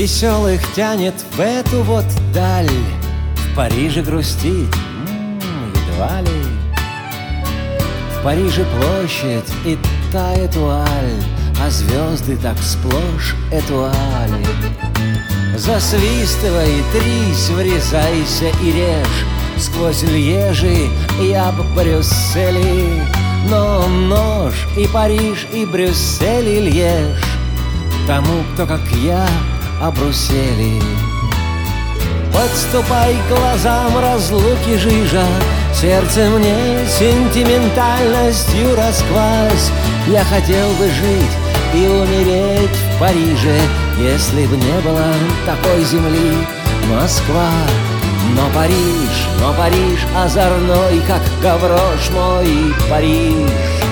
Веселых тянет в эту вот даль, в Париже грустить едва ли. В Париже площадь и тает вуаль, а звезды так сплошь этуали. Засвистывай, трись, врезайся и режь, сквозь Льежи и об Брюсселе. Но нож и Париж, и Брюссель, и Льеж тому, кто, как я, о Брюсселе. Подступай к глазам разлуки жижа, сердце мне сентиментальностью расквась. Я хотел бы жить и умереть в Париже, если б не было такой земли Москва. Но Париж озорной, как гаврош мой Париж.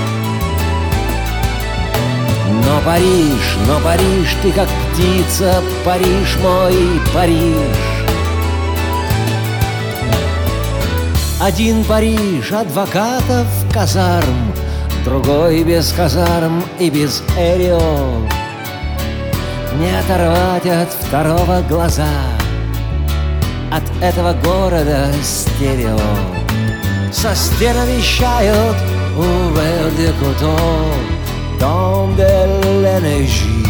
Но Париж, ты как птица, Париж мой, Париж. Один Париж адвокатов казарм, другой без казарм и без эрио. Не оторвать от второго глаза, от этого города стерео. Со стен вещают «Увер де Куто», «Дом де l'Énergie».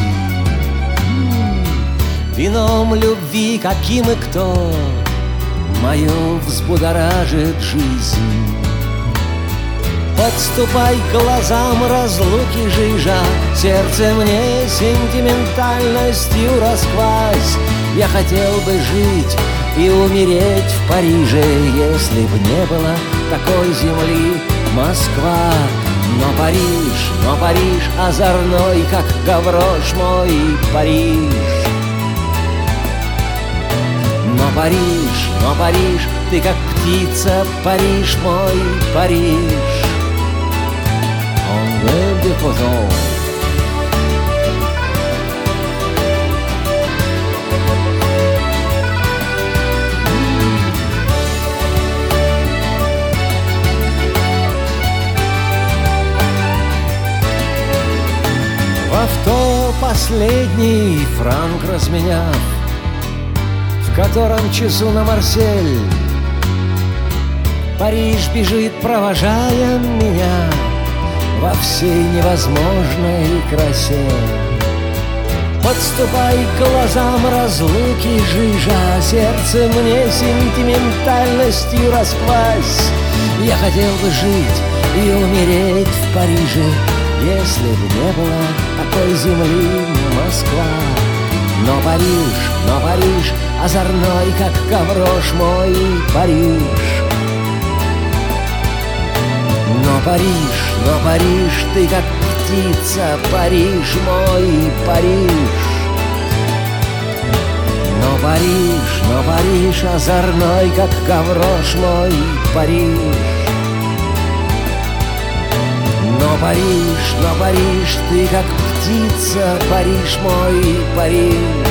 Вином любви, каким и кто, мою взбудоражит жизнь. Подступай к глазам разлуки жижа, сердце мне сентиментальностью расквась. Я хотел бы жить и умереть в Париже, если б не было такой земли Москва. Но Париж озорной, как гаврош мой Париж. Но Париж, ты как птица, Париж мой, Париж. On rêve de Coton. В авто последний франк разменяв, в котором часу на Марсель, Париж бежит, провожая меня во всей невозможной красе. Подступай к глазам разлуки жижа, сердце мне сентиментальностью расквась. Я хотел бы жить и умереть в Париже, если бы не было такой земли Москва. Но Париж озорной, как гаврош мой Париж. Но Париж, ты как птица, Париж мой, Париж. Но Париж озорной, как гаврош мой Париж. Но Париж, ты как птица, Париж мой, Париж.